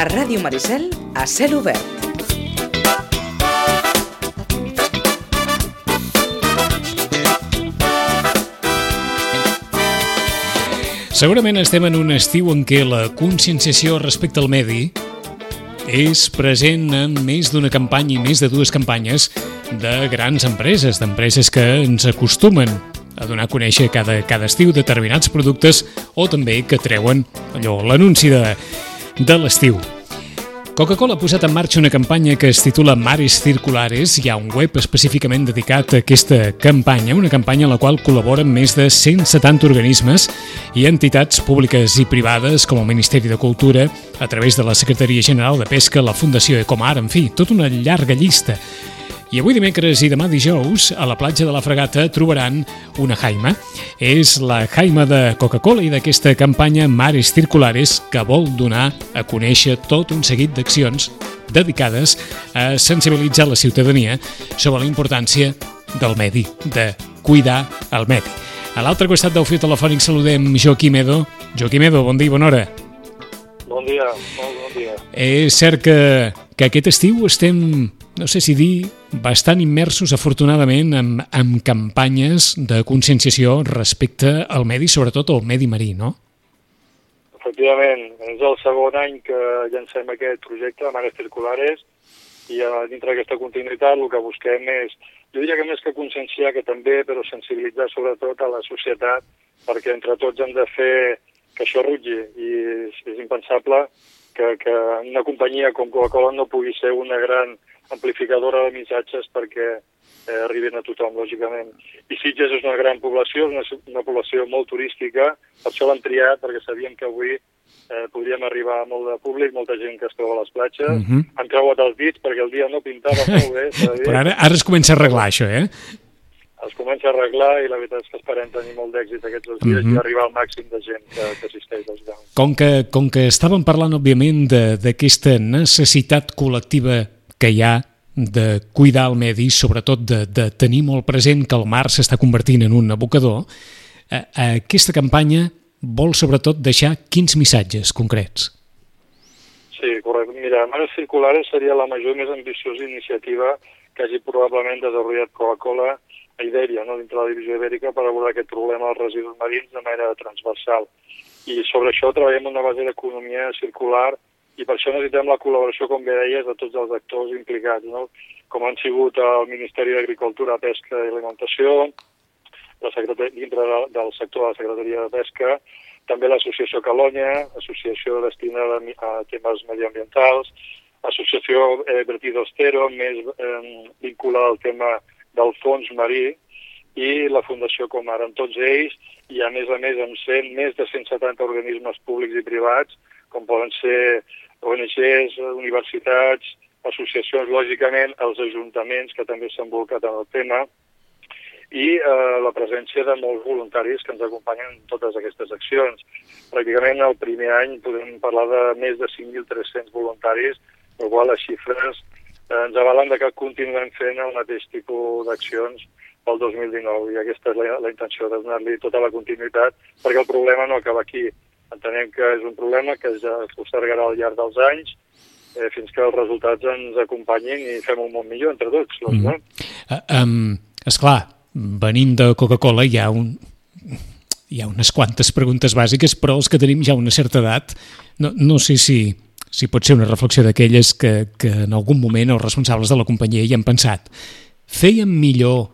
A Ràdio Maricel, a cel obert. Segurament estem en un estiu en què la conscienciació respecte al medi és present en més d'una campanya i més de dues campanyes de grans empreses, d'empreses que ens acostumen a donar a conèixer cada estiu determinats productes o també que treuen l'anunci de l'estiu. Coca-Cola ha posat en marxa una campanya que es titula Mares Circulares. Hi ha un web específicament dedicat a aquesta campanya, una campanya en la qual col·laboren més de 170 organismes i entitats públiques i privades com el Ministeri de Cultura, a través de la Secretaria General de Pesca, la Fundació Ecomar, en fi, tota una llarga llista. I avui dimecres i demà dijous, a la platja de la Fragata trobaran una jaima. És la jaima de Coca-Cola i d'aquesta campanya Mares Circulares, que vol donar a conèixer tot un seguit d'accions dedicades a sensibilitzar la ciutadania sobre la importància del medi, de cuidar el medi. A l'altre costat del fil telefònic saludem Joaquim Edo. Joaquim Edo, bon dia i bona hora. Bon dia, molt bon dia. És cert que aquest estiu estem, no sé si dir, bastant immersos, afortunadament, en campanyes de conscienciació respecte al medi, sobretot al medi marí, no? Efectivament, és el segon any que llancem aquest projecte de Mares Circulares i dintre d'aquesta continuïtat el que busquem és, jo diria que més que conscienciar, que també, però sensibilitzar sobretot a la societat, perquè entre tots hem de fer que això rutgi i és impensable que una companyia com Coca-Cola no pugui ser una gran amplificadora de missatges perquè arribin a tothom, lògicament. I Sitges és una gran població, una població molt turística, per això l'hem triat, perquè sabíem que avui podríem arribar a molt de públic, molta gent que es troba a les platges. Han creuat els dits perquè el dia no pintava molt bé. Però ara es comença a arreglar això, eh? Es comença a arreglar i la veritat és que esperem tenir molt d'èxit aquests dos dies i arribar al màxim de gent que assisteix als llocs. Com que estàvem parlant, òbviament, d'aquesta necessitat col·lectiva que hi ha de cuidar el medi, sobretot de tenir molt present que el mar s'està convertint en un abocador, aquesta campanya vol sobretot deixar quins missatges concrets? Sí, correcte. Mira, Mares Circulares seria la major i més ambiciosa iniciativa que hagi probablement desenvolupat Coca-Cola a Ibèria, no? Dintre la divisió ibèrica, per abordar aquest problema dels residus marins de manera transversal. I sobre això treballem una base d'economia circular i per això necessitem la col·laboració, com bé deies, de tots els actors implicats, no? Com han sigut el Ministeri d'Agricultura, Pesca i Alimentació, dintre del sector de la Secretaria de Pesca, també l'Associació Calonya, associació destinada a temes mediambientals, Associació Vertidos Cero, més vinculada al tema del fons marí, i la Fundació Ecomar. Amb tots ells i a més amb més de 170 organismes públics i privats, com poden ser ONGs, universitats, associacions, lògicament, els ajuntaments que també s'han volcat en el tema, i la presència de molts voluntaris que ens acompanyen en totes aquestes accions. Pràcticament el primer any podem parlar de més de 5.300 voluntaris, per qual les xifres ens avalen que continuem fent el mateix tipus d'accions pel 2019 i aquesta és la intenció de donar-li tota la continuïtat perquè el problema no acaba aquí. Entenem que és un problema que ja es postergarà al llarg dels anys fins que els resultats ens acompanyin i fem un món millor entre tots. Esclar, venint de Coca-Cola hi ha unes quantes preguntes bàsiques, però els que tenim ja una certa edat, no sé si pot ser una reflexió d'aquelles que en algun moment els responsables de la companyia hi han pensat. Fèiem millor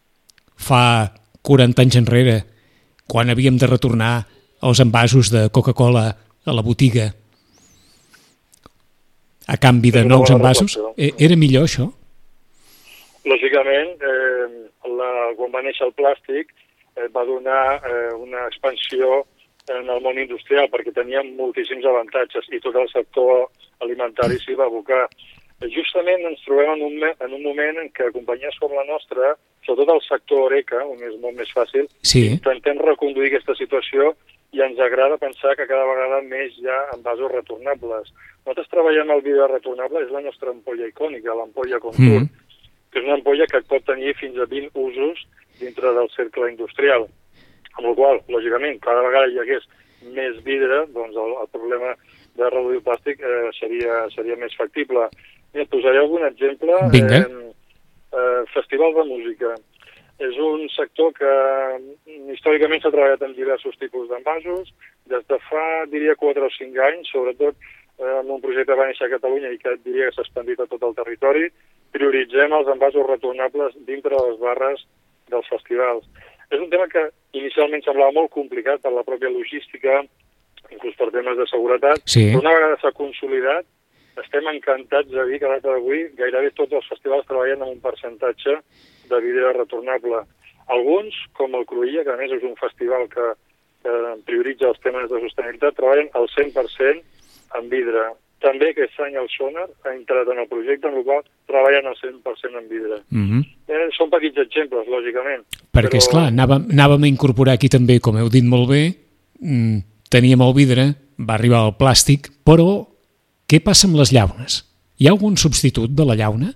fa 40 anys enrere, quan havíem de retornar els envasos de Coca-Cola a la botiga a canvi de nous envasos? Era millor això? Lògicament, quan va néixer el plàstic va donar una expansió en el món industrial perquè teníem moltíssims avantatges i tot el sector alimentari s'hi va abocar. Justament ens trobem en un moment en què companyies com la nostra, sobretot el sector Oreca, on és molt més fàcil, intentem reconduir aquesta situació i ens agrada pensar que cada vegada més hi ha envasos retornables. Nosaltres treballem el vidre retornable, és la nostra ampolla icònica, l'ampolla Contour, que és una ampolla que pot tenir fins a 20 usos dintre del cercle industrial. Amb la qual cosa, lògicament, cada vegada hi hagués més vidre, doncs el problema de reduir el plàstic seria més factible. Et posaré algun exemple. Vinga. Festivals de música. És un sector que històricament s'ha treballat en diversos tipus d'envasos. Des de fa, diria, 4 o 5 anys, sobretot en un projecte que va néixer a Catalunya i que diria que s'ha expandit a tot el territori, prioritzem els envasos retornables dintre de les barres dels festivals. És un tema que inicialment semblava molt complicat per la pròpia logística, inclús per temes de seguretat, però una vegada s'ha consolidat, estem encantats de dir que a data d'avui gairebé tots els festivals treballen amb un percentatge de vidre retornable. Alguns, com el Cruïlla, que a més és un festival que prioritza els temes de sostenibilitat, treballen al 100% en vidre. També aquest any el Sonar ha entrat en el projecte en el qual treballen al 100% en vidre. Són petits exemples, lògicament. Perquè, esclar, anàvem a incorporar aquí també, com heu dit molt bé, teníem el vidre, va arribar el plàstic, però què passa amb les llaunes? Hi ha algun substitut de la llauna?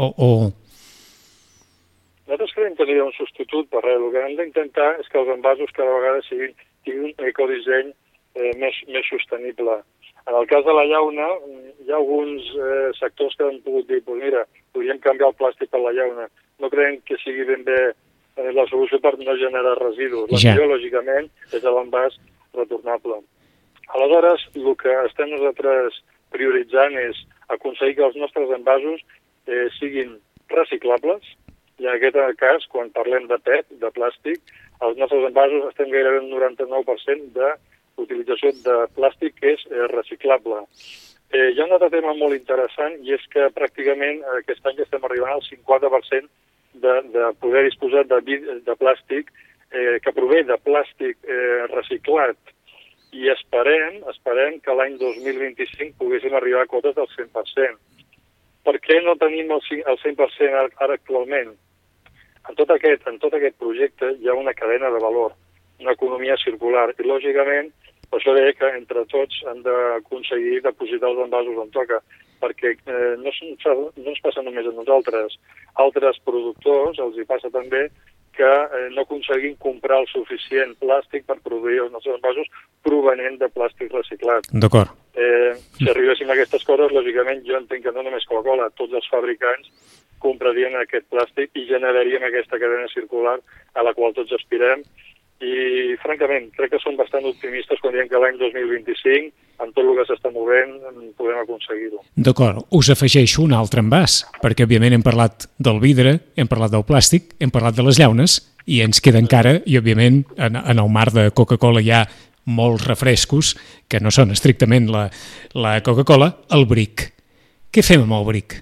Nosaltres creiem que no hi ha un substitut per res. El que hem d'intentar és que els envasos cada vegada tinguin un ecodisseny més sostenible. En el cas de la llauna, hi ha alguns sectors que han pogut dir, mira, podríem canviar el plàstic per la llauna. No creiem que sigui ben bé la solució per no generar residus. La millor, lògicament, és l'envàs retornable. Aleshores, el que estem nosaltres prioritzant és aconseguir que els nostres envasos siguin reciclables, i en aquest cas, quan parlem de PET, de plàstic, els nostres envasos estem gairebé un 99% d'utilització de plàstic que és reciclable. Hi ha un altre tema molt interessant i és que pràcticament aquest any estem arribant al 50% de poder disposar de plàstic que prové de plàstic reciclat, i esperem que l'any 2025 poguéssim arribar a quotes del 100%. Per què no tenim el 100% ara actualment? En tot aquest projecte hi ha una cadena de valor, una economia circular, i lògicament per això deia que entre tots hem d'aconseguir depositar els envasos on toca, perquè no ens passa només a nosaltres. Altres productors els hi passa també que no aconseguim comprar el suficient plàstic per produir els nostres envasos provenent de plàstic reciclat. D'acord. Si arribéssim a aquestes coses, lògicament jo entenc que no només Coca-Cola, tots els fabricants comprarien aquest plàstic i generaríem aquesta cadena circular a la qual tots aspirem. I, francament, crec que som bastant optimistes quan diem que l'any 2025, amb tot el que s'està movent, podem aconseguir-ho. D'acord, us afegeixo un altre envàs, perquè, òbviament, hem parlat del vidre, hem parlat del plàstic, hem parlat de les llaunes, i ens queda encara, i, òbviament, en el mar de Coca-Cola hi ha molts refrescos, que no són estrictament la Coca-Cola, el bric. Què fem amb el bric?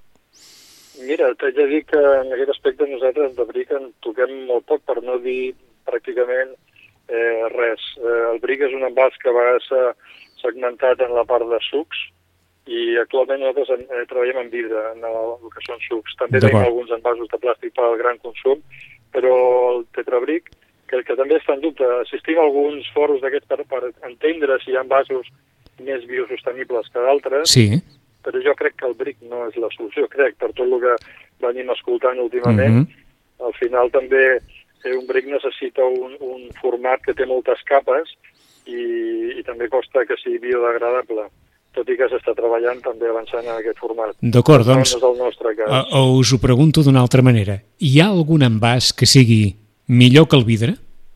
Mira, t'haig de dir que en aquest aspecte nosaltres de bric en toquem molt poc, per no dir pràcticament res. El bric és un envàs que a vegades s'ha segmentat en la part de sucs i actualment nosaltres treballem en vidre, en el que són sucs. També tenim alguns envasos de plàstic per al gran consum, però el tetrabric, que també està en dubte. Assistim a alguns fòrums d'aquests per entendre si hi ha envasos més biosostenibles que d'altres, però jo crec que el bric no és la solució. Crec, per tot el que venim escoltant últimament, al final també un bric necessita un format que té moltes capes i també costa que sigui biodegradable, tot i que s'està treballant també avançant en aquest format. D'acord, doncs, no és el nostre cas. Us ho pregunto d'una altra manera. Hi ha algun envàs que sigui millor que el vidre?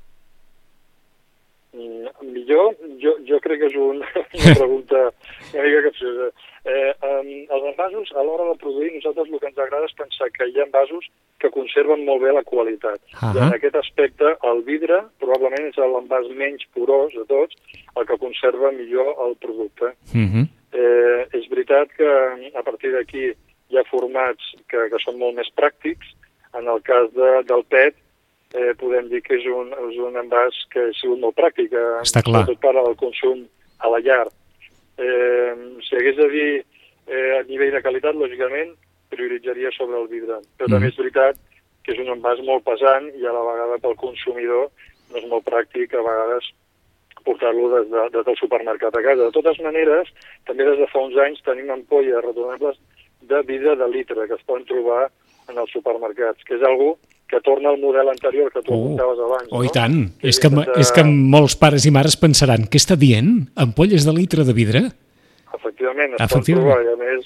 Millor? Jo crec que és una pregunta una mica capciosa. Els envasos, a l'hora de produir, nosaltres el que ens agrada és pensar que hi ha envasos que conserven molt bé la qualitat. I en aquest aspecte, el vidre probablement és l'envàs menys porós de tots, el que conserva millor el producte. És veritat que a partir d'aquí hi ha formats que són molt més pràctics. En el cas del PET, podem dir que és un envàs que ha sigut molt pràctic, sobretot per al consum a la llar. Si hagués de dir a nivell de qualitat, lògicament, prioritzaria sobre el vidre. Però també és veritat que és un envàs molt pesant i a la vegada pel consumidor no és molt pràctic a vegades portar-lo des del supermercat a casa. De totes maneres, també des de fa uns anys tenim ampolles retornables de vidre de litre que es poden trobar en els supermercats, que és algo que torna al model anterior que tu apuntaves abans. Oh, i tant. És que molts pares i mares pensaran, què està dient? Ampolles de litre de vidre? Efectivament, es pot provar, i a més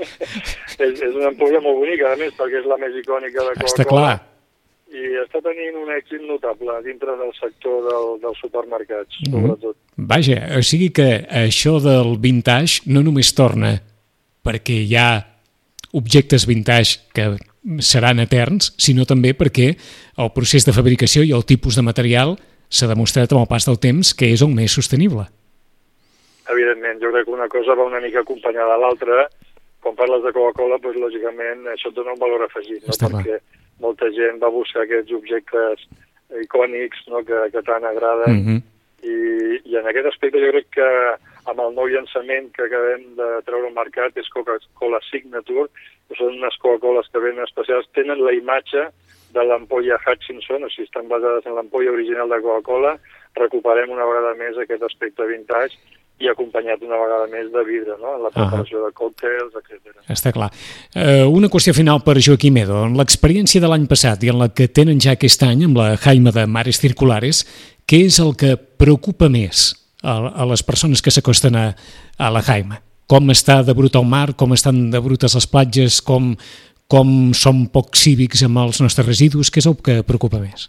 és una ampolla molt bonica, a més, perquè és la més icònica de Coca-Cola. Està clar. I està tenint un èxit notable dintre del sector dels supermercats, sobretot. Vaja, o sigui que això del vintage no només torna perquè hi ha objectes vintage que seran eterns, sinó també perquè el procés de fabricació i el tipus de material s'ha demostrat amb el pas del temps que és el més sostenible. Evidentment, jo crec que una cosa va una mica acompanyada de l'altra. Quan parles de Coca-Cola, doncs, lògicament, això et dona un valor afegit, no? Perquè molta gent va buscar aquests objectes icònics, no? que tant agraden, i en aquest aspecte jo crec que amb el nou llançament que acabem de treure al mercat és Coca-Cola Signature, que són unes Coca-Coles que venen especials, tenen la imatge de l'ampolla Hutchinson, o sigui, estan basades en l'ampolla original de Coca-Cola. Recuperem una vegada més aquest aspecte vintage i acompanyat una vegada més de vidre, no? En la preparació de còctels, etc. Està clar. Una qüestió final per Joaquim Edo. En l'experiència de l'any passat i en la que tenen ja aquest any amb la Jaima de Mares Circulares, què és el que preocupa més a les persones que s'acosten a la Jaima? Com està de brut el mar, com estan de brutes les platges, com som poc cívics amb els nostres residus? Què és el que preocupa més?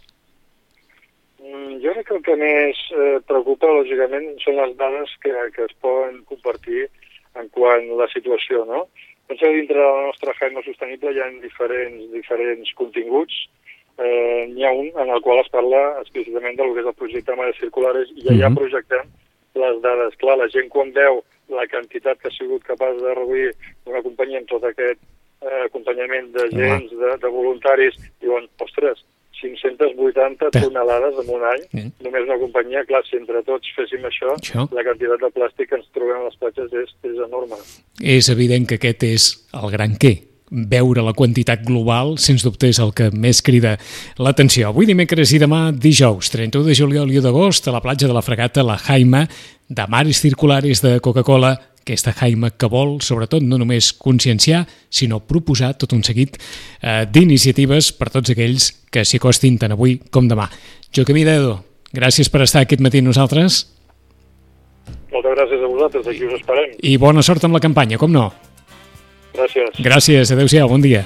Jo crec que el que més preocupa, lògicament, són les dades que es poden compartir en quant a la situació, no? Penseu, dintre de la nostra Jaima Sostenible hi ha diferents continguts. N'hi ha un en el qual es parla explícitament del que és el projecte Mares Circulares i allà projectem les dades. Clar, la gent quan veu la quantitat que ha sigut capaç de reduir una companyia amb tot aquest acompanyament de gent, de voluntaris, diuen, ostres, 580 tonelades en un any, només una companyia. Clar, si entre tots féssim això, la quantitat de plàstic que ens trobem a les platges és enorme. És evident que aquest és el gran què. Veure la quantitat global, sens dubte, és el que més crida l'atenció. Avui dimecres i demà dijous, 31 de juliol i 1 d'agost, a la platja de la Fragata, la Jaima de Mares Circulares de Coca-Cola, aquesta Jaima que vol, sobretot, no només conscienciar, sinó proposar tot un seguit d'iniciatives per tots aquells que s'hi acostin tant avui com demà. Joaquim Edo, gràcies per estar aquest matí amb nosaltres. Moltes gràcies a vosaltres, aquí us esperem. I bona sort amb la campanya, com no? Gràcies. Gràcies, adéu-siau, bon dia.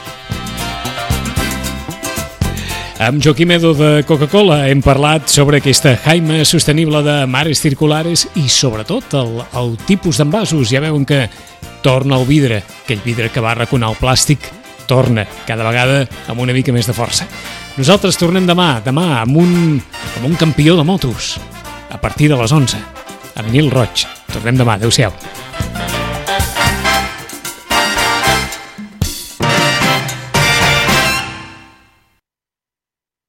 Amb Joaquim Edo de Coca-Cola hem parlat sobre aquesta Jaima sostenible de Mares Circulares i sobretot el tipus d'envasos. Ja veuen que torna el vidre, aquell vidre que va arraconar el plàstic, torna cada vegada amb una mica més de força. Nosaltres tornem demà amb un campió de motos, a partir de les 11, amb Nil Roig. Tornem demà, adéu-siau.